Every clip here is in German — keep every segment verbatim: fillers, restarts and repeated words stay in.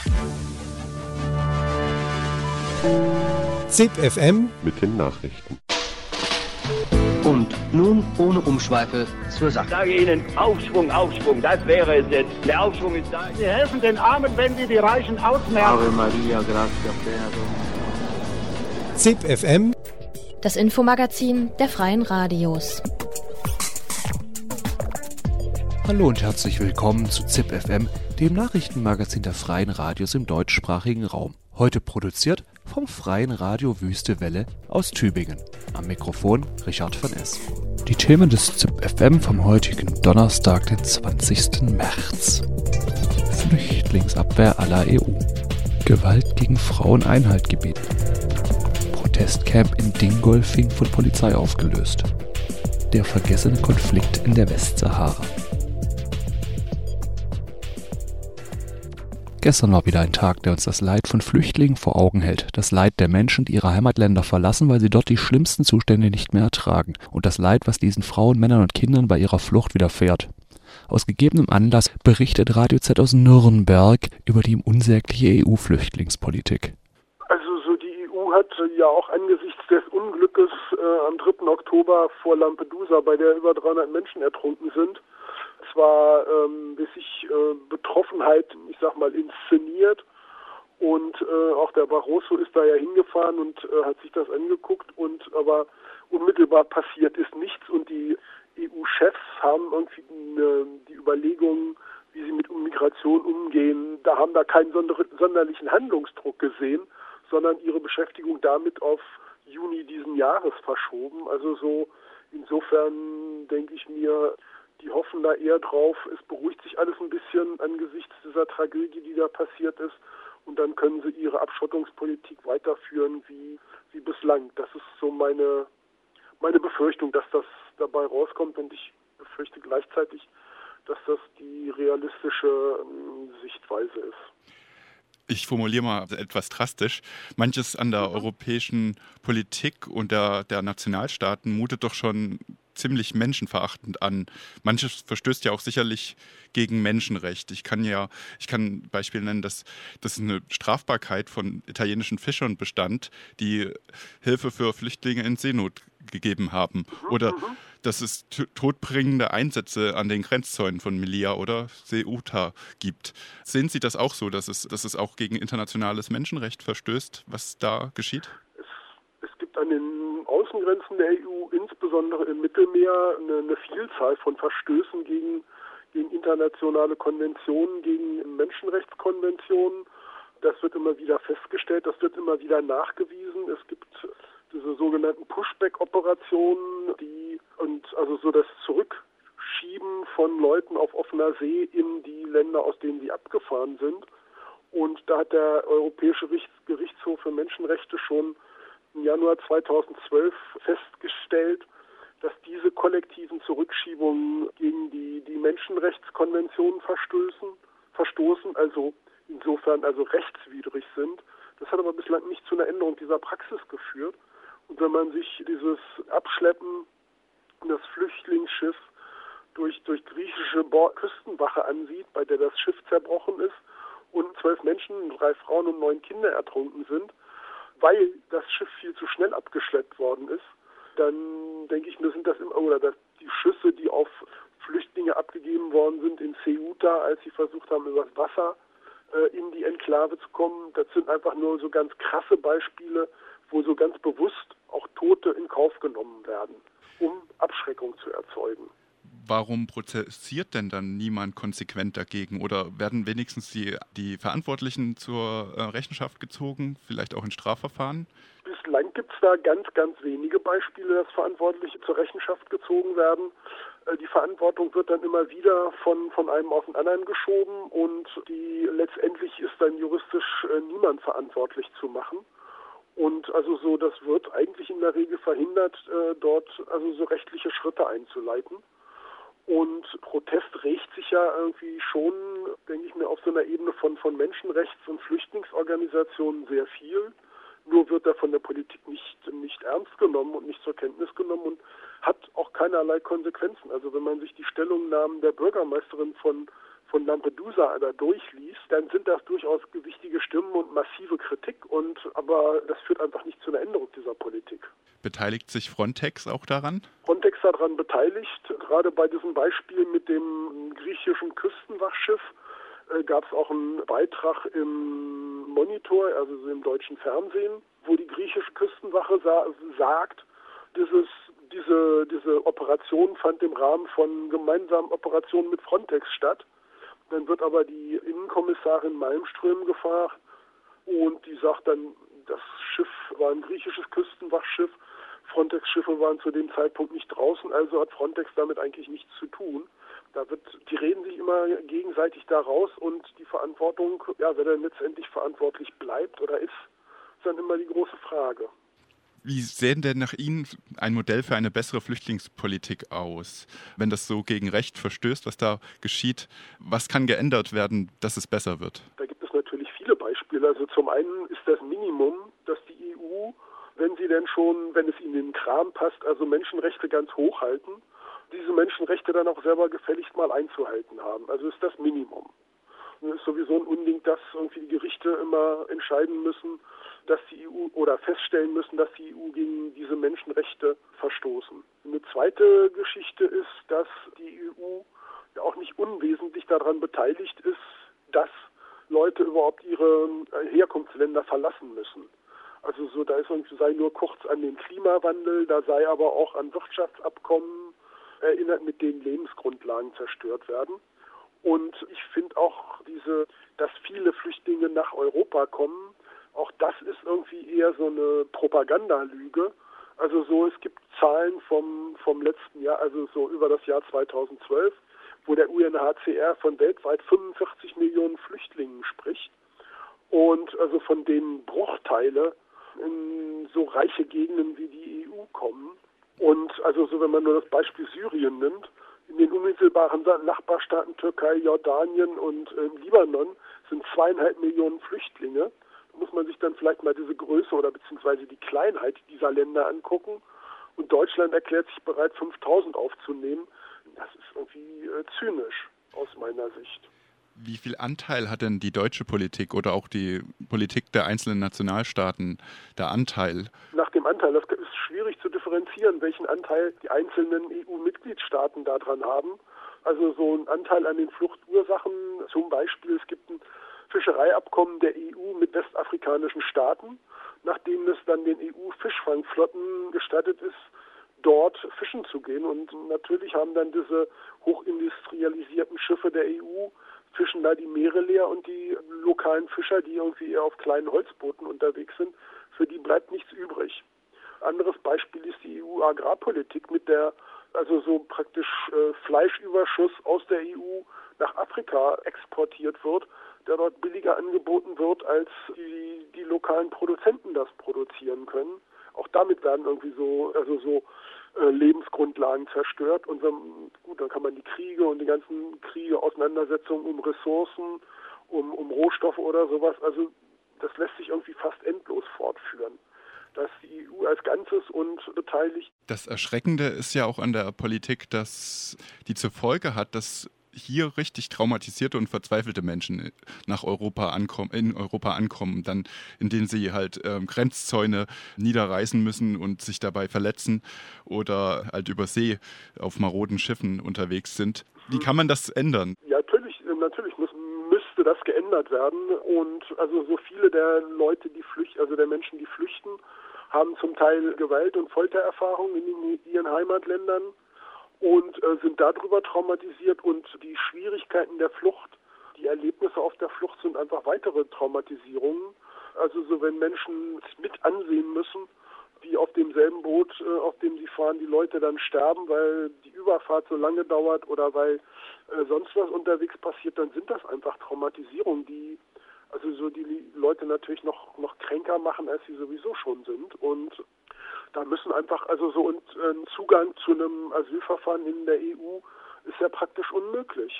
ZIP F M mit den Nachrichten. Und nun ohne Umschweife zur Sache. Ich sage Ihnen, Aufschwung, Aufschwung, das wäre es jetzt. Der Aufschwung ist da. Sie helfen den Armen, wenn Sie die Reichen ausmerken. Ave Maria, gratia plena. ZIP F M, das Infomagazin der Freien Radios. Hallo und herzlich willkommen zu ZIP F M, dem Nachrichtenmagazin der Freien Radios im deutschsprachigen Raum. Heute produziert vom Freien Radio Wüste Welle aus Tübingen. Am Mikrofon Richard von S. Die Themen des ZIP F M vom heutigen Donnerstag, den zwanzigsten März. Flüchtlingsabwehr à la E U. Gewalt gegen Frauen Einhalt gebieten. Protestcamp in Dingolfing von Polizei aufgelöst. Der vergessene Konflikt in der Westsahara. Gestern war wieder ein Tag, der uns das Leid von Flüchtlingen vor Augen hält. Das Leid der Menschen, die ihre Heimatländer verlassen, weil sie dort die schlimmsten Zustände nicht mehr ertragen. Und das Leid, was diesen Frauen, Männern und Kindern bei ihrer Flucht widerfährt. Aus gegebenem Anlass berichtet Radio Z aus Nürnberg über die unsägliche E U-Flüchtlingspolitik. Also so die E U hat ja auch angesichts des Unglückes äh, am dritten Oktober vor Lampedusa, bei der über dreihundert Menschen ertrunken sind, zwar ähm, sich äh, Betroffenheit, ich sag mal, inszeniert, und äh, auch der Barroso ist da ja hingefahren und äh, hat sich das angeguckt, und aber unmittelbar passiert ist nichts, und die E U-Chefs haben irgendwie eine, die Überlegungen, wie sie mit Migration umgehen, da haben da keinen sonder, sonderlichen Handlungsdruck gesehen, sondern ihre Beschäftigung damit auf Juni diesen Jahres verschoben. Also so insofern denke ich mir, die hoffen da eher drauf, es beruhigt sich alles ein bisschen angesichts dieser Tragödie, die da passiert ist, und dann können sie ihre Abschottungspolitik weiterführen wie, wie bislang. Das ist so meine, meine Befürchtung, dass das dabei rauskommt, und ich befürchte gleichzeitig, dass das die realistische ähm, Sichtweise ist. Ich formuliere mal etwas drastisch. Manches an der europäischen Politik und der, der Nationalstaaten mutet doch schon ziemlich menschenverachtend an. Manches verstößt ja auch sicherlich gegen Menschenrecht. Ich kann ja, ich kann ein Beispiel nennen, dass das eine Strafbarkeit von italienischen Fischern bestand, die Hilfe für Flüchtlinge in Seenot gegeben haben. Oder dass es t- todbringende Einsätze an den Grenzzäunen von Melilla oder Ceuta gibt. Sehen Sie das auch so, dass es, dass es auch gegen internationales Menschenrecht verstößt, was da geschieht? Es, es gibt an den Außengrenzen der E U, insbesondere im Mittelmeer, eine, eine Vielzahl von Verstößen gegen, gegen internationale Konventionen, gegen Menschenrechtskonventionen. Das wird immer wieder festgestellt, das wird immer wieder nachgewiesen. Es gibt diese sogenannten Pushback-Operationen, die und also so das Zurückschieben von Leuten auf offener See in die Länder, aus denen sie abgefahren sind. Und da hat der Europäische Gerichtshof für Menschenrechte schon im Januar zweitausendzwölf festgestellt, dass diese kollektiven Zurückschiebungen gegen die, die Menschenrechtskonventionen verstößen, verstoßen, also insofern also rechtswidrig sind. Das hat aber bislang nicht zu einer Änderung dieser Praxis geführt. Und wenn man sich dieses Abschleppen des Flüchtlingsschiffs durch, durch griechische Bo- Küstenwache ansieht, bei der das Schiff zerbrochen ist und zwölf Menschen, drei Frauen und neun Kinder ertrunken sind, weil das Schiff viel zu schnell abgeschleppt worden ist, dann denke ich mir, sind das immer, oder dass die Schüsse, die auf Flüchtlinge abgegeben worden sind in Ceuta, als sie versucht haben, übers Wasser äh, in die Enklave zu kommen, das sind einfach nur so ganz krasse Beispiele, wo so ganz bewusst auch Tote in Kauf genommen werden, um Abschreckung zu erzeugen. Warum protestiert denn dann niemand konsequent dagegen? Oder werden wenigstens die, die Verantwortlichen zur äh, Rechenschaft gezogen, vielleicht auch in Strafverfahren? Bislang gibt es da ganz, ganz wenige Beispiele, dass Verantwortliche zur Rechenschaft gezogen werden. Äh, die Verantwortung wird dann immer wieder von, von einem auf den anderen geschoben, und die letztendlich ist dann juristisch äh, niemand verantwortlich zu machen. Und also so, das wird eigentlich in der Regel verhindert, äh, dort also so rechtliche Schritte einzuleiten. Und Protest rächt sich ja irgendwie schon, denke ich mir, auf so einer Ebene von, von Menschenrechts- und Flüchtlingsorganisationen sehr viel. Nur wird er von der Politik nicht, nicht ernst genommen und nicht zur Kenntnis genommen und hat auch keinerlei Konsequenzen. Also wenn man sich die Stellungnahmen der Bürgermeisterin von, von Lampedusa da durchliest, dann sind das durchaus gewichtige Stimmen und massive Kritik. Und aber das führt einfach nicht zu einer Änderung dieser Politik. Beteiligt sich Frontex auch daran? Frontex daran beteiligt. Gerade bei diesem Beispiel mit dem griechischen Küstenwachschiff äh, gab es auch einen Beitrag im Monitor, also so im deutschen Fernsehen, wo die griechische Küstenwache sa- sagt, dieses Diese, diese Operation fand im Rahmen von gemeinsamen Operationen mit Frontex statt. Dann wird aber die Innenkommissarin Malmström gefragt und die sagt dann, das Schiff war ein griechisches Küstenwachschiff. Frontex-Schiffe waren zu dem Zeitpunkt nicht draußen, also hat Frontex damit eigentlich nichts zu tun. Da wird, die reden sich immer gegenseitig da raus und die Verantwortung, ja, wer dann letztendlich verantwortlich bleibt oder ist, ist dann immer die große Frage. Wie sähe denn nach Ihnen ein Modell für eine bessere Flüchtlingspolitik aus? Wenn das so gegen Recht verstößt, was da geschieht, was kann geändert werden, dass es besser wird? Da gibt es natürlich viele Beispiele. Also zum einen ist das Minimum, dass die E U, wenn sie denn schon, wenn es ihnen in den Kram passt, also Menschenrechte ganz hoch halten, diese Menschenrechte dann auch selber gefälligst mal einzuhalten haben. Also ist das Minimum. Und es ist sowieso ein Unding, dass irgendwie die Gerichte immer entscheiden müssen, dass die E U oder feststellen müssen, dass die E U gegen diese Menschenrechte verstoßen. Eine zweite Geschichte ist, dass die E U ja auch nicht unwesentlich daran beteiligt ist, dass Leute überhaupt ihre Herkunftsländer verlassen müssen. Also so, da ist irgendwie, sei nur kurz an den Klimawandel, da sei aber auch an Wirtschaftsabkommen erinnert, mit denen Lebensgrundlagen zerstört werden. Und ich finde auch diese, dass viele Flüchtlinge nach Europa kommen, auch das ist irgendwie eher so eine Propagandalüge. Also so, es gibt Zahlen vom, vom letzten Jahr, also so über das Jahr zweitausendzwölf, wo der U N H C R von weltweit fünfundvierzig Millionen Flüchtlingen spricht. Und also von denen Bruchteile in so reiche Gegenden wie die E U kommen. Und also so, wenn man nur das Beispiel Syrien nimmt, in den unmittelbaren Nachbarstaaten Türkei, Jordanien und äh, Libanon sind zweieinhalb Millionen Flüchtlinge. Da muss man sich dann vielleicht mal diese Größe oder beziehungsweise die Kleinheit dieser Länder angucken. Und Deutschland erklärt sich bereit, fünftausend aufzunehmen. Das ist irgendwie äh, zynisch aus meiner Sicht. Wie viel Anteil hat denn die deutsche Politik oder auch die Politik der einzelnen Nationalstaaten, der Anteil? Nach dem Anteil, das ist schwierig zu differenzieren, welchen Anteil die einzelnen E U-Mitgliedstaaten daran haben. Also so ein Anteil an den Fluchtursachen, zum Beispiel, es gibt ein Fischereiabkommen der E U mit westafrikanischen Staaten, nachdem es dann den E U-Fischfangflotten gestattet ist, dort fischen zu gehen. Und natürlich haben dann diese hochindustrialisierten Schiffe der E U fischen da die Meere leer und die lokalen Fischer, die irgendwie eher auf kleinen Holzbooten unterwegs sind, für die bleibt nichts übrig. Anderes Beispiel ist die E U-Agrarpolitik, mit der also so praktisch äh, Fleischüberschuss aus der E U nach Afrika exportiert wird, der dort billiger angeboten wird, als die, die lokalen Produzenten das produzieren können. Auch damit werden irgendwie so, also so äh, Lebensgrundlagen zerstört. Und wenn, gut, dann kann man die Kriege und die ganzen Kriege, Auseinandersetzungen um Ressourcen, um, um Rohstoffe oder sowas, also das lässt sich irgendwie fast endlos fortführen. Da ist die E U als Ganzes und beteiligt. Das Erschreckende ist ja auch an der Politik, dass die zur Folge hat, dass hier richtig traumatisierte und verzweifelte Menschen nach Europa ankommen, in Europa ankommen, dann, indem sie halt ähm, Grenzzäune niederreißen müssen und sich dabei verletzen oder halt über See auf maroden Schiffen unterwegs sind. Wie kann man das ändern? Ja, natürlich, natürlich muss, müsste das geändert werden. Und also so viele der Leute, die flüchten, also der Menschen, die flüchten, haben zum Teil Gewalt- und Foltererfahrungen in ihren Heimatländern und äh, sind darüber traumatisiert, und die Schwierigkeiten der Flucht, die Erlebnisse auf der Flucht sind einfach weitere Traumatisierungen. Also so, wenn Menschen mit ansehen müssen, wie auf demselben Boot, äh, auf dem sie fahren, die Leute dann sterben, weil die Überfahrt so lange dauert oder weil äh, sonst was unterwegs passiert, dann sind das einfach Traumatisierungen, die also so die Leute natürlich noch, noch kränker machen, als sie sowieso schon sind. Und da müssen einfach, also so ein Zugang zu einem Asylverfahren in der E U ist ja praktisch unmöglich.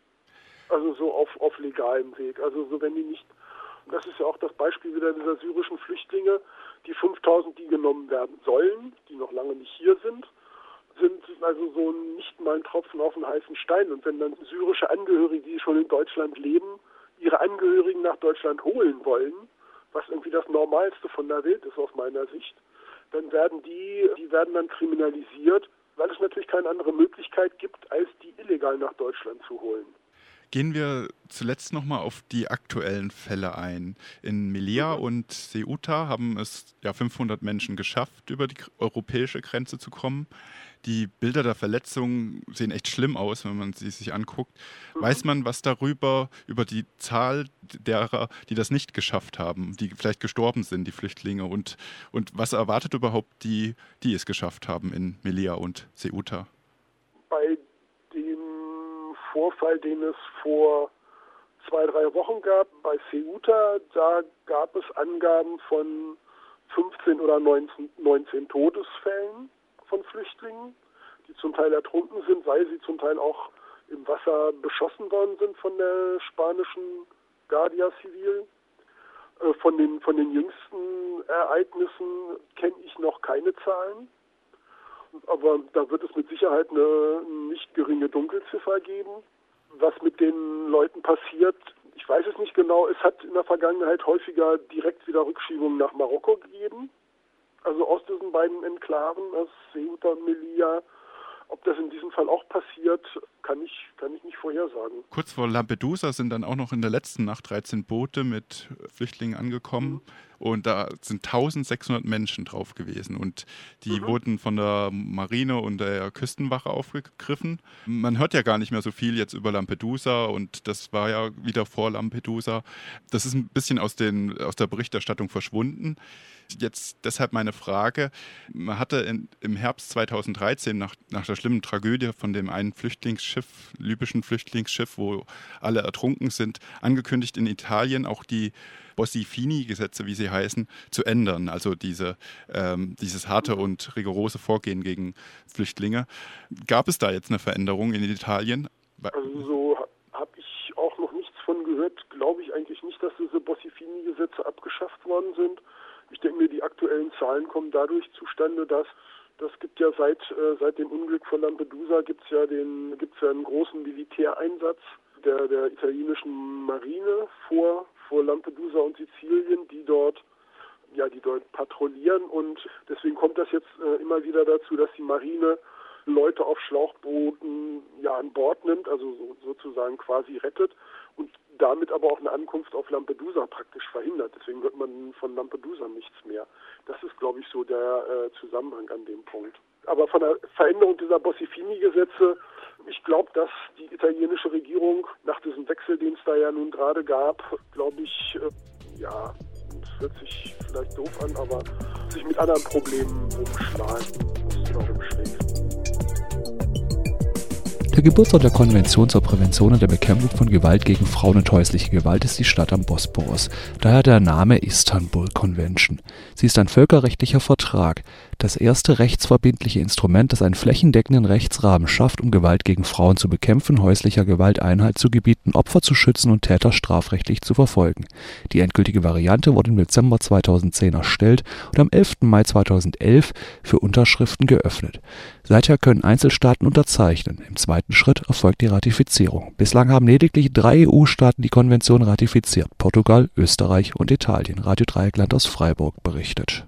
Also so auf, auf legalem Weg. Also so, wenn die nicht, das ist ja auch das Beispiel wieder dieser syrischen Flüchtlinge, die fünftausend, die genommen werden sollen, die noch lange nicht hier sind, sind also so nicht mal ein Tropfen auf den heißen Stein. Und wenn dann syrische Angehörige, die schon in Deutschland leben, ihre Angehörigen nach Deutschland holen wollen, was irgendwie das Normalste von der Welt ist aus meiner Sicht, dann werden die, die werden dann kriminalisiert, weil es natürlich keine andere Möglichkeit gibt, als die illegal nach Deutschland zu holen. Gehen wir zuletzt nochmal auf die aktuellen Fälle ein. In Melilla mhm. und Ceuta haben es ja fünfhundert Menschen geschafft, über die europäische Grenze zu kommen. Die Bilder der Verletzungen sehen echt schlimm aus, wenn man sie sich anguckt. Mhm. Weiß man was darüber, über die Zahl derer, die das nicht geschafft haben, die vielleicht gestorben sind, die Flüchtlinge? Und, und was erwartet überhaupt die, die es geschafft haben in Melilla und Ceuta? Bei Vorfall, den es vor zwei, drei Wochen gab, bei Ceuta, da gab es Angaben von fünfzehn oder neunzehn, neunzehn Todesfällen von Flüchtlingen, die zum Teil ertrunken sind, weil sie zum Teil auch im Wasser beschossen worden sind von der spanischen Guardia Civil. Von den, von den jüngsten Ereignissen kenne ich noch keine Zahlen. Aber da wird es mit Sicherheit eine nicht geringe Dunkelziffer geben. Was mit den Leuten passiert, ich weiß es nicht genau. Es hat in der Vergangenheit häufiger direkt wieder Rückschiebungen nach Marokko gegeben. Also aus diesen beiden Enklaven, aus Ceuta und Melilla. Ob das in diesem Fall auch passiert, kann ich, kann ich nicht vorhersagen. Kurz vor Lampedusa sind dann auch noch in der letzten Nacht dreizehn Boote mit Flüchtlingen angekommen. Mhm. Und da sind eintausendsechshundert Menschen drauf gewesen. Und die mhm. wurden von der Marine und der Küstenwache aufgegriffen. Man hört ja gar nicht mehr so viel jetzt über Lampedusa. Und das war ja wieder vor Lampedusa. Das ist ein bisschen aus, den, aus der Berichterstattung verschwunden. Jetzt deshalb meine Frage. Man hatte in, im Herbst zweitausenddreizehn nach, nach der schlimmen Tragödie von dem einen Flüchtlingsschiff, libyschen Flüchtlingsschiff, wo alle ertrunken sind, angekündigt, in Italien auch die Bossi-Fini-Gesetze, wie sie heißen, zu ändern. Also diese, ähm, dieses harte und rigorose Vorgehen gegen Flüchtlinge. Gab es da jetzt eine Veränderung in Italien? Also so habe ich auch noch nichts von gehört. Glaube ich eigentlich nicht, dass diese Bossi-Fini-Gesetze abgeschafft worden sind. Ich denke mir, die aktuellen Zahlen kommen dadurch zustande, dass das gibt ja seit äh, seit dem Unglück von Lampedusa gibt's ja den gibt's ja einen großen Militäreinsatz der der italienischen Marine vor vor Lampedusa und Sizilien, die dort ja die dort patrouillieren, und deswegen kommt das jetzt äh, immer wieder dazu, dass die Marine Leute auf Schlauchbooten ja an Bord nimmt, also so, sozusagen quasi rettet und damit aber auch eine Ankunft auf Lampedusa praktisch verhindert. Deswegen hört man von Lampedusa nichts mehr. Das ist, glaube ich, so der äh, Zusammenhang an dem Punkt. Aber von der Veränderung dieser Bossi-Fini-Gesetze, ich glaube, dass die italienische Regierung nach diesem Wechsel, den es da ja nun gerade gab, glaube ich, äh, ja, das hört sich vielleicht doof an, aber sich mit anderen Problemen rumschlagen muss oder rumschlägt. Der Geburtsort der Konvention zur Prävention und der Bekämpfung von Gewalt gegen Frauen und häusliche Gewalt ist die Stadt am Bosporus. Daher der Name Istanbul Convention. Sie ist ein völkerrechtlicher Vertrag, das erste rechtsverbindliche Instrument, das einen flächendeckenden Rechtsrahmen schafft, um Gewalt gegen Frauen zu bekämpfen, häuslicher Gewalt Einhalt zu gebieten, Opfer zu schützen und Täter strafrechtlich zu verfolgen. Die endgültige Variante wurde im Dezember zweitausendzehn erstellt und am elften Mai zweitausendelf für Unterschriften geöffnet. Seither können Einzelstaaten unterzeichnen. Im zweiten Schritt erfolgt die Ratifizierung. Bislang haben lediglich drei E U-Staaten die Konvention ratifiziert: Portugal, Österreich und Italien. Radio Dreieckland aus Freiburg berichtet.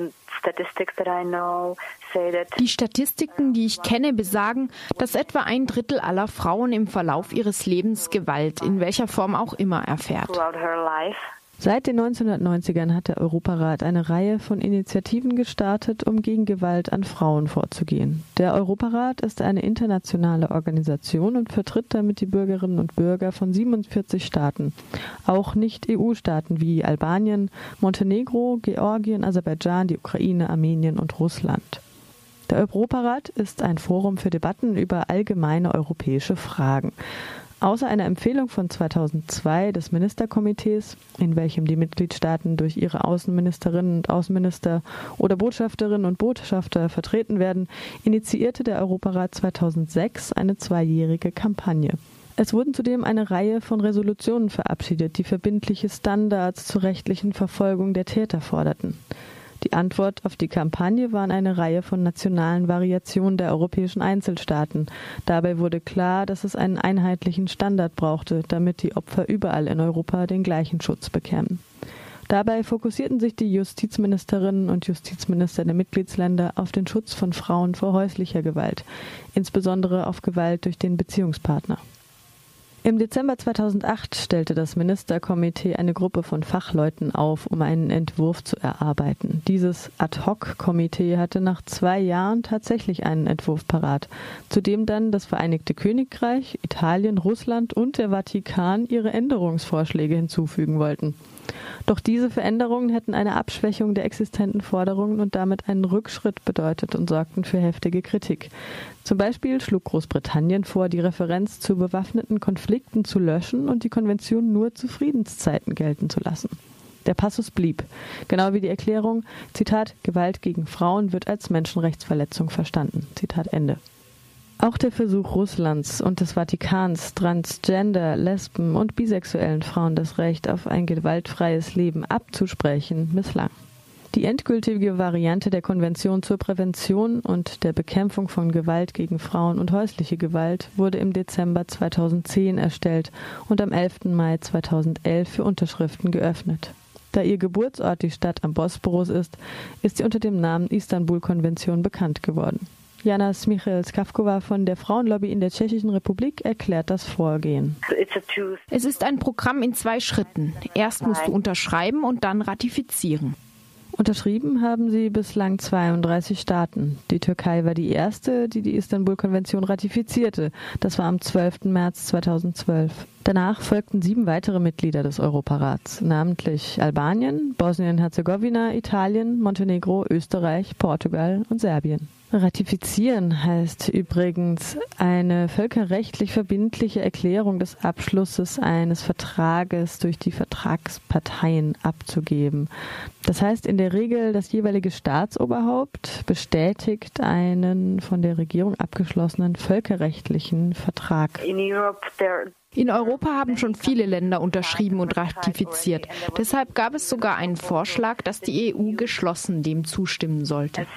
Die Statistiken, die ich kenne, besagen, dass etwa ein Drittel aller Frauen im Verlauf ihres Lebens Gewalt, in welcher Form auch immer, erfährt. Seit den neunzehnhundertneunzigern hat der Europarat eine Reihe von Initiativen gestartet, um gegen Gewalt an Frauen vorzugehen. Der Europarat ist eine internationale Organisation und vertritt damit die Bürgerinnen und Bürger von siebenundvierzig Staaten, auch Nicht-E U-Staaten wie Albanien, Montenegro, Georgien, Aserbaidschan, die Ukraine, Armenien und Russland. Der Europarat ist ein Forum für Debatten über allgemeine europäische Fragen. Außer einer Empfehlung von zweitausendzwei des Ministerkomitees, in welchem die Mitgliedstaaten durch ihre Außenministerinnen und Außenminister oder Botschafterinnen und Botschafter vertreten werden, initiierte der Europarat zweitausendsechs eine zweijährige Kampagne. Es wurden zudem eine Reihe von Resolutionen verabschiedet, die verbindliche Standards zur rechtlichen Verfolgung der Täter forderten. Die Antwort auf die Kampagne waren eine Reihe von nationalen Variationen der europäischen Einzelstaaten. Dabei wurde klar, dass es einen einheitlichen Standard brauchte, damit die Opfer überall in Europa den gleichen Schutz bekämen. Dabei fokussierten sich die Justizministerinnen und Justizminister der Mitgliedsländer auf den Schutz von Frauen vor häuslicher Gewalt, insbesondere auf Gewalt durch den Beziehungspartner. Im Dezember zweitausendacht stellte das Ministerkomitee eine Gruppe von Fachleuten auf, um einen Entwurf zu erarbeiten. Dieses Ad-hoc-Komitee hatte nach zwei Jahren tatsächlich einen Entwurf parat, zu dem dann das Vereinigte Königreich, Italien, Russland und der Vatikan ihre Änderungsvorschläge hinzufügen wollten. Doch diese Veränderungen hätten eine Abschwächung der existenten Forderungen und damit einen Rückschritt bedeutet und sorgten für heftige Kritik. Zum Beispiel schlug Großbritannien vor, die Referenz zu bewaffneten Konflikten zu löschen und die Konvention nur zu Friedenszeiten gelten zu lassen. Der Passus blieb, genau wie die Erklärung, Zitat, Gewalt gegen Frauen wird als Menschenrechtsverletzung verstanden. Zitat Ende. Auch der Versuch Russlands und des Vatikans, Transgender, Lesben und bisexuellen Frauen das Recht auf ein gewaltfreies Leben abzusprechen, misslang. Die endgültige Variante der Konvention zur Prävention und der Bekämpfung von Gewalt gegen Frauen und häusliche Gewalt wurde im Dezember zweitausendzehn erstellt und am elften Mai zweitausendelf für Unterschriften geöffnet. Da ihr Geburtsort die Stadt am Bosporus ist, ist sie unter dem Namen Istanbul-Konvention bekannt geworden. Jana Smichel-Skavkova von der Frauenlobby in der Tschechischen Republik erklärt das Vorgehen. Es ist ein Programm in zwei Schritten. Erst musst du unterschreiben und dann ratifizieren. Unterschrieben haben sie bislang zweiunddreißig Staaten. Die Türkei war die erste, die die Istanbul-Konvention ratifizierte. Das war am zwölften März zweitausendzwölf. Danach folgten sieben weitere Mitglieder des Europarats, namentlich Albanien, Bosnien-Herzegowina, Italien, Montenegro, Österreich, Portugal und Serbien. Ratifizieren heißt übrigens, eine völkerrechtlich verbindliche Erklärung des Abschlusses eines Vertrages durch die Vertragsparteien abzugeben. Das heißt in der Regel, das jeweilige Staatsoberhaupt bestätigt einen von der Regierung abgeschlossenen völkerrechtlichen Vertrag. In Europa haben schon viele Länder unterschrieben und ratifiziert. Deshalb gab es sogar einen Vorschlag, dass die E U geschlossen dem zustimmen sollte.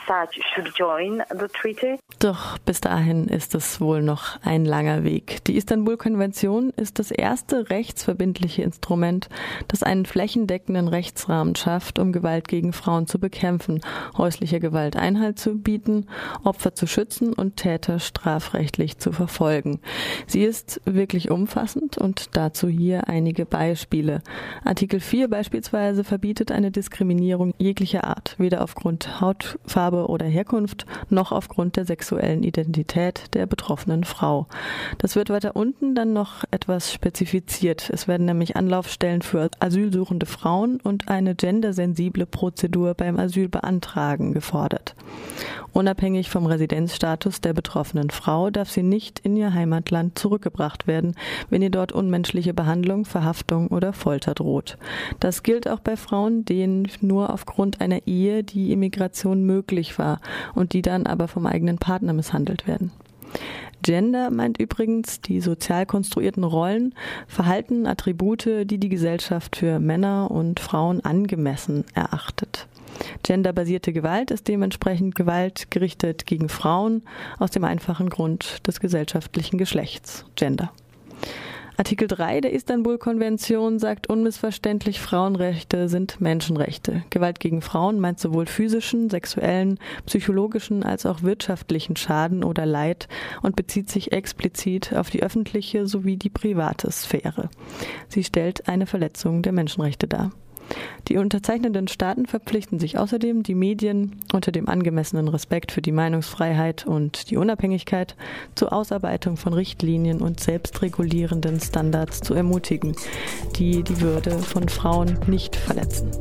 Doch bis dahin ist es wohl noch ein langer Weg. Die Istanbul-Konvention ist das erste rechtsverbindliche Instrument, das einen flächendeckenden Rechtsrahmen schafft, um Gewalt gegen Frauen zu bekämpfen, häuslicher Gewalt Einhalt zu bieten, Opfer zu schützen und Täter strafrechtlich zu verfolgen. Sie ist wirklich umfassend und dazu hier einige Beispiele. Artikel vier beispielsweise verbietet eine Diskriminierung jeglicher Art, weder aufgrund Hautfarbe oder Herkunft, noch aufgrund der sexuellen Identität der betroffenen Frau. Das wird weiter unten dann noch etwas spezifiziert. Es werden nämlich Anlaufstellen für asylsuchende Frauen und eine gendersensible Prozedur beim Asylbeantragen gefordert. Unabhängig vom Residenzstatus der betroffenen Frau darf sie nicht in ihr Heimatland zurückgebracht werden, wenn ihr dort unmenschliche Behandlung, Verhaftung oder Folter droht. Das gilt auch bei Frauen, denen nur aufgrund einer Ehe die Immigration möglich war und die dann aber vom eigenen Partner misshandelt werden. Gender meint übrigens die sozial konstruierten Rollen, Verhalten, Attribute, die die Gesellschaft für Männer und Frauen angemessen erachtet. Genderbasierte Gewalt ist dementsprechend Gewalt gerichtet gegen Frauen aus dem einfachen Grund des gesellschaftlichen Geschlechts, Gender. Artikel drei der Istanbul-Konvention sagt unmissverständlich, Frauenrechte sind Menschenrechte. Gewalt gegen Frauen meint sowohl physischen, sexuellen, psychologischen als auch wirtschaftlichen Schaden oder Leid und bezieht sich explizit auf die öffentliche sowie die private Sphäre. Sie stellt eine Verletzung der Menschenrechte dar. Die unterzeichnenden Staaten verpflichten sich außerdem, die Medien unter dem angemessenen Respekt für die Meinungsfreiheit und die Unabhängigkeit zur Ausarbeitung von Richtlinien und selbstregulierenden Standards zu ermutigen, die die Würde von Frauen nicht verletzen.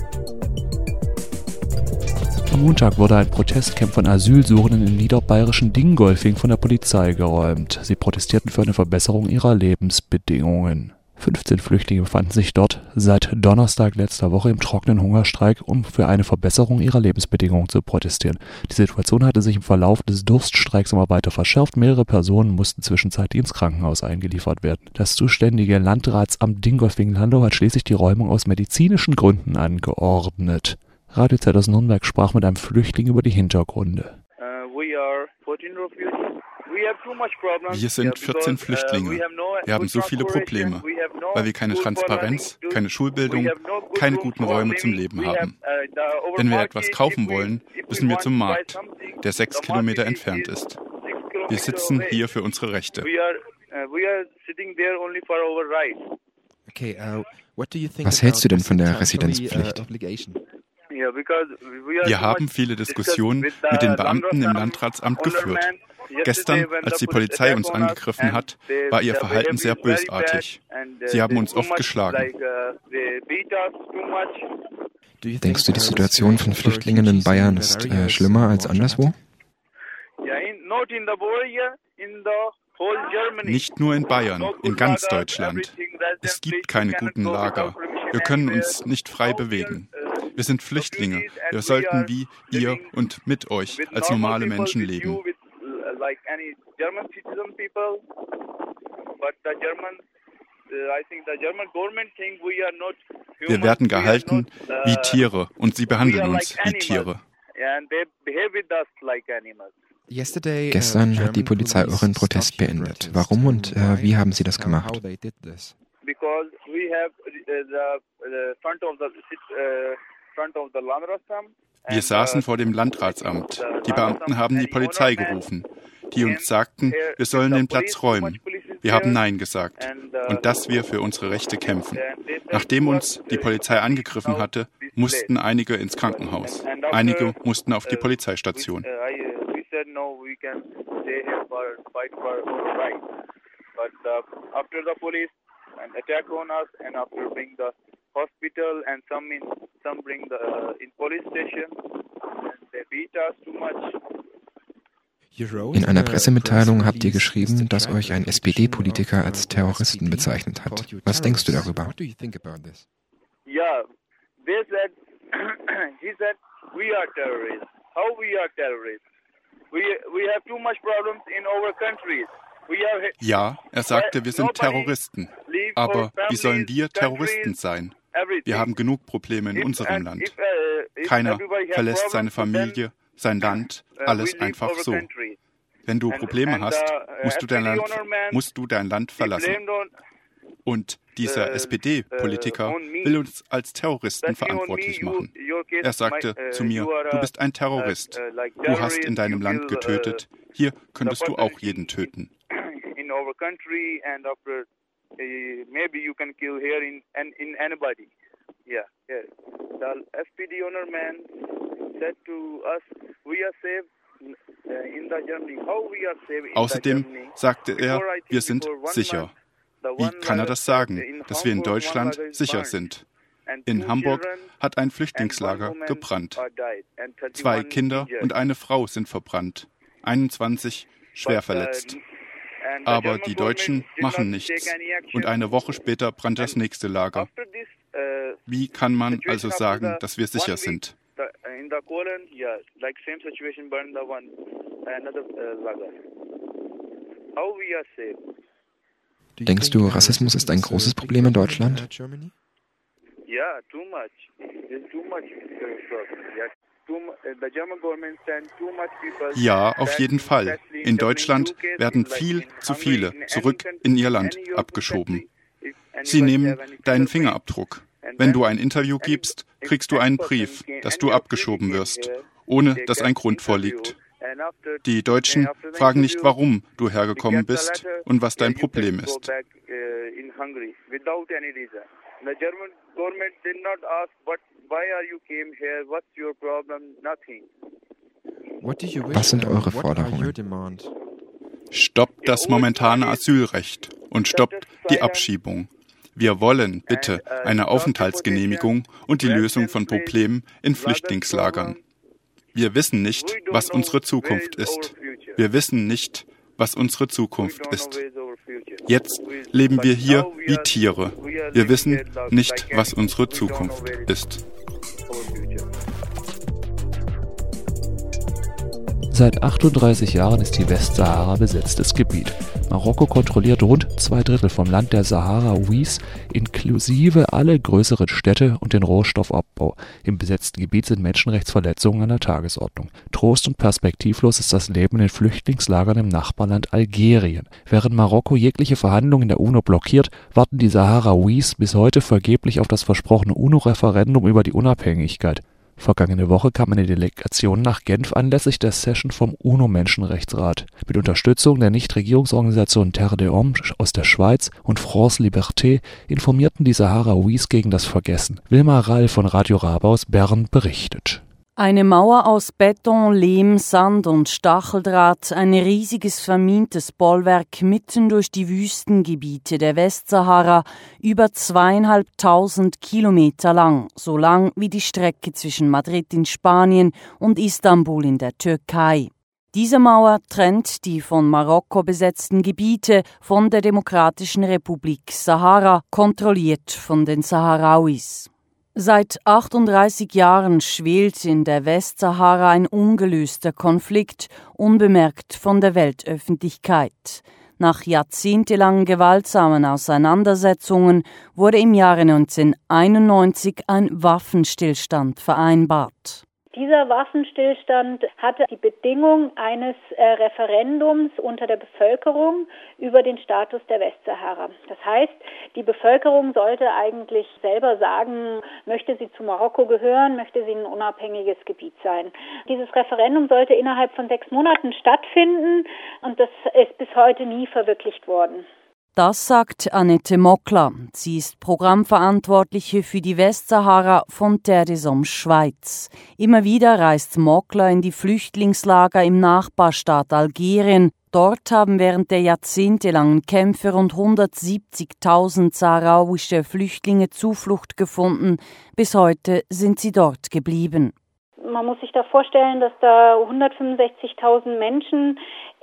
Am Montag wurde ein Protestcamp von Asylsuchenden im niederbayerischen Dingolfing von der Polizei geräumt. Sie protestierten für eine Verbesserung ihrer Lebensbedingungen. fünfzehn Flüchtlinge befanden sich dort seit Donnerstag letzter Woche im trockenen Hungerstreik, um für eine Verbesserung ihrer Lebensbedingungen zu protestieren. Die Situation hatte sich im Verlauf des Durststreiks immer weiter verschärft. Mehrere Personen mussten zwischenzeitlich ins Krankenhaus eingeliefert werden. Das zuständige Landratsamt Dingolfing-Landau hat schließlich die Räumung aus medizinischen Gründen angeordnet. Radio Z aus Nürnberg sprach mit einem Flüchtling über die Hintergründe. Wir sind vierzehn Flüchtlinge. Wir haben so viele Probleme, weil wir keine Transparenz, keine Schulbildung, keine guten Räume zum Leben haben. Wenn wir etwas kaufen wollen, müssen wir zum Markt, der sechs Kilometer entfernt ist. Wir sitzen hier für unsere Rechte. Was hältst du denn von der Residenzpflicht? Wir haben viele Diskussionen mit den Beamten im Landratsamt geführt. Gestern, als die Polizei uns angegriffen hat, war ihr Verhalten sehr bösartig. Sie haben uns oft geschlagen. Denkst du, die Situation von Flüchtlingen in Bayern ist äh, schlimmer als anderswo? Nicht nur in Bayern, in ganz Deutschland. Es gibt keine guten Lager. Wir können uns nicht frei bewegen. Wir sind Flüchtlinge. Wir sollten wie ihr und mit euch als normale Menschen leben. Wir werden gehalten wie Tiere und sie behandeln uns wie Tiere. Gestern hat die Polizei euren Protest beendet. Warum und äh, wie haben sie das gemacht? Wir saßen vor dem Landratsamt. Die Beamten haben die Polizei gerufen, die uns sagten, wir sollen den Platz räumen. Wir haben Nein gesagt und dass wir für unsere Rechte kämpfen. Nachdem uns die Polizei angegriffen hatte, mussten einige ins Krankenhaus. Einige mussten auf die Polizeistation. In einer Pressemitteilung habt ihr geschrieben, dass euch ein S P D-Politiker als Terroristen bezeichnet hat. Was denkst du darüber? Ja, they said, he said, we are terrorists. How we are terrorists? We we have too much problems in our countries. Ja, er sagte, wir sind Terroristen. Aber wie sollen wir Terroristen sein? Wir haben genug Probleme in unserem Land. Keiner verlässt seine Familie, sein Land, alles einfach so. Wenn du Probleme hast, musst du dein Land, musst du dein Land verlassen. Und dieser S P D-Politiker will uns als Terroristen verantwortlich machen. Er sagte zu mir, du bist ein Terrorist. Du hast in deinem Land getötet. Hier könntest du auch jeden töten. Außerdem sagte er, wir sind sicher. Wie kann er das sagen, dass wir in Deutschland sicher sind? In Hamburg hat ein Flüchtlingslager gebrannt. Zwei Kinder und eine Frau sind verbrannt, einundzwanzig schwer verletzt. Aber die Deutschen machen nichts. Und eine Woche später brannte das nächste Lager. Wie kann man also sagen, dass wir sicher sind? Denkst du, Rassismus ist ein großes Problem in Deutschland? Ja, auf jeden Fall. In Deutschland werden viel zu viele zurück in ihr Land abgeschoben. Sie nehmen deinen Fingerabdruck. Wenn du ein Interview gibst, kriegst du einen Brief, dass du abgeschoben wirst, ohne dass ein Grund vorliegt. Die Deutschen fragen nicht, warum du hergekommen bist und was dein Problem ist. Was sind eure Forderungen? Stoppt das momentane Asylrecht und stoppt die Abschiebung. Wir wollen bitte eine Aufenthaltsgenehmigung und die Lösung von Problemen in Flüchtlingslagern. Wir wissen nicht, was unsere Zukunft ist. Wir wissen nicht, was unsere Zukunft ist. Jetzt leben wir hier wie Tiere. Wir wissen nicht, was unsere Zukunft ist. Seit achtunddreißig Jahren ist die Westsahara besetztes Gebiet. Marokko kontrolliert rund zwei Drittel vom Land der Sahrawis, inklusive alle größeren Städte und den Rohstoffabbau. Im besetzten Gebiet sind Menschenrechtsverletzungen an der Tagesordnung. Trost- und perspektivlos ist das Leben in den Flüchtlingslagern im Nachbarland Algerien. Während Marokko jegliche Verhandlungen in der UNO blockiert, warten die Sahrawis bis heute vergeblich auf das versprochene UNO-Referendum über die Unabhängigkeit. Vergangene Woche kam eine Delegation nach Genf anlässlich der Session vom UNO-Menschenrechtsrat. Mit Unterstützung der Nichtregierungsorganisation Terre des Hommes aus der Schweiz und France Liberté informierten die Sahrawis gegen das Vergessen. Wilma Rall von Radio Rabe aus Bern berichtet. Eine Mauer aus Beton, Lehm, Sand und Stacheldraht, ein riesiges vermintes Bollwerk mitten durch die Wüstengebiete der Westsahara, über zweieinhalbtausend Kilometer lang, so lang wie die Strecke zwischen Madrid in Spanien und Istanbul in der Türkei. Diese Mauer trennt die von Marokko besetzten Gebiete von der Demokratischen Republik Sahara, kontrolliert von den Sahrawis. Seit achtunddreißig Jahren schwelt in der Westsahara ein ungelöster Konflikt, unbemerkt von der Weltöffentlichkeit. Nach jahrzehntelangen gewaltsamen Auseinandersetzungen wurde im Jahre neunzehnhunderteinundneunzig ein Waffenstillstand vereinbart. Dieser Waffenstillstand hatte die Bedingung eines äh, Referendums unter der Bevölkerung über den Status der Westsahara. Das heißt, die Bevölkerung sollte eigentlich selber sagen, möchte sie zu Marokko gehören, möchte sie ein unabhängiges Gebiet sein. Dieses Referendum sollte innerhalb von sechs Monaten stattfinden und das ist bis heute nie verwirklicht worden. Das sagt Annette Mokla. Sie ist Programmverantwortliche für die Westsahara von Terre des Hommes Schweiz. Immer wieder reist Mokla in die Flüchtlingslager im Nachbarstaat Algerien. Dort haben während der jahrzehntelangen Kämpfe rund hundertsiebzigtausend sahrawische Flüchtlinge Zuflucht gefunden. Bis heute sind sie dort geblieben. Man muss sich da vorstellen, dass da hundertfünfundsechzigtausend Menschen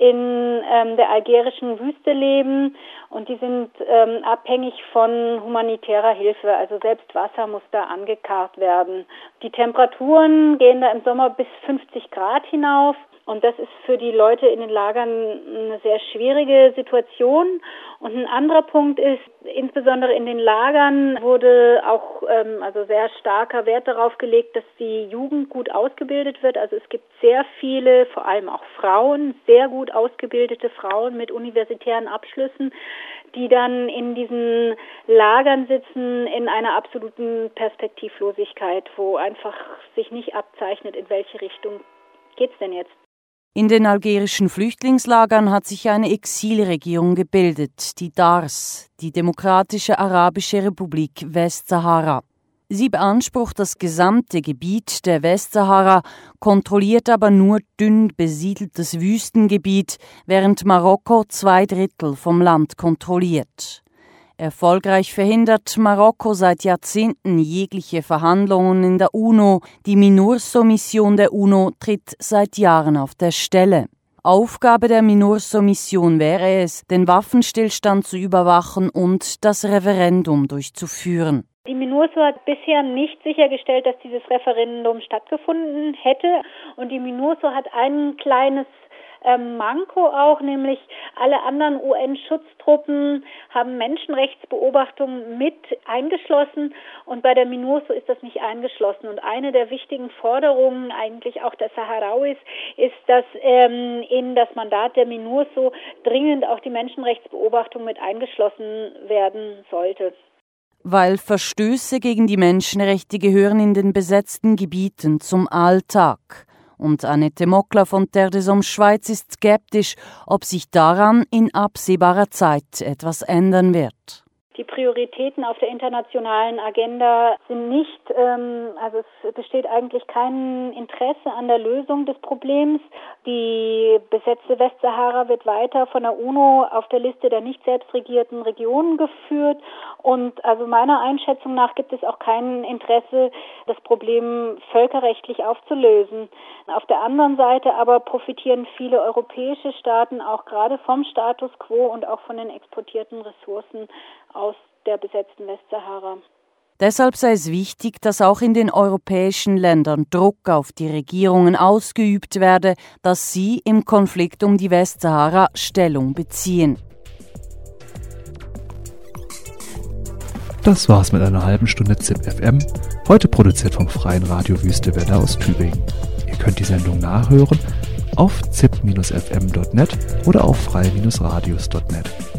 in ähm, der algerischen Wüste leben und die sind ähm, abhängig von humanitärer Hilfe. Also selbst Wasser muss da angekarrt werden. Die Temperaturen gehen da im Sommer bis fünfzig Grad hinauf. Und das ist für die Leute in den Lagern eine sehr schwierige Situation. Und ein anderer Punkt ist, insbesondere in den Lagern wurde auch ähm, also sehr starker Wert darauf gelegt, dass die Jugend gut ausgebildet wird. Also es gibt sehr viele, vor allem auch Frauen, sehr gut ausgebildete Frauen mit universitären Abschlüssen, die dann in diesen Lagern sitzen in einer absoluten Perspektivlosigkeit, wo einfach sich nicht abzeichnet, in welche Richtung geht's denn jetzt. In den algerischen Flüchtlingslagern hat sich eine Exilregierung gebildet, die D A R S, die Demokratische Arabische Republik Westsahara. Sie beansprucht das gesamte Gebiet der Westsahara, kontrolliert aber nur dünn besiedeltes Wüstengebiet, während Marokko zwei Drittel vom Land kontrolliert. Erfolgreich verhindert Marokko seit Jahrzehnten jegliche Verhandlungen in der UNO. Die MINURSO-Mission der UNO tritt seit Jahren auf der Stelle. Aufgabe der MINURSO-Mission wäre es, den Waffenstillstand zu überwachen und das Referendum durchzuführen. Die MINURSO hat bisher nicht sichergestellt, dass dieses Referendum stattgefunden hätte. Und die MINURSO hat ein kleines Ähm, Manko auch, nämlich alle anderen U N-Schutztruppen haben Menschenrechtsbeobachtungen mit eingeschlossen und bei der MINURSO ist das nicht eingeschlossen. Und eine der wichtigen Forderungen eigentlich auch der Sahrawis ist, dass ähm, in das Mandat der MINURSO dringend auch die Menschenrechtsbeobachtung mit eingeschlossen werden sollte. Weil Verstöße gegen die Menschenrechte gehören in den besetzten Gebieten zum Alltag. Und Annette Mokla von Terre des Hommes Schweiz ist skeptisch, ob sich daran in absehbarer Zeit etwas ändern wird. Die Prioritäten auf der internationalen Agenda sind nicht, ähm, also es besteht eigentlich kein Interesse an der Lösung des Problems. Die besetzte Westsahara wird weiter von der UNO auf der Liste der nicht selbstregierten Regionen geführt. Und also meiner Einschätzung nach gibt es auch kein Interesse, das Problem völkerrechtlich aufzulösen. Auf der anderen Seite aber profitieren viele europäische Staaten auch gerade vom Status quo und auch von den exportierten Ressourcen aus der besetzten Westsahara. Deshalb sei es wichtig, dass auch in den europäischen Ländern Druck auf die Regierungen ausgeübt werde, dass sie im Konflikt um die Westsahara Stellung beziehen. Das war's mit einer halben Stunde ZIP F M, heute produziert vom Freien Radio Wüste Welle aus Tübingen. Ihr könnt die Sendung nachhören auf zip Bindestrich f m Punkt net oder auf freie Bindestrich radios Punkt net.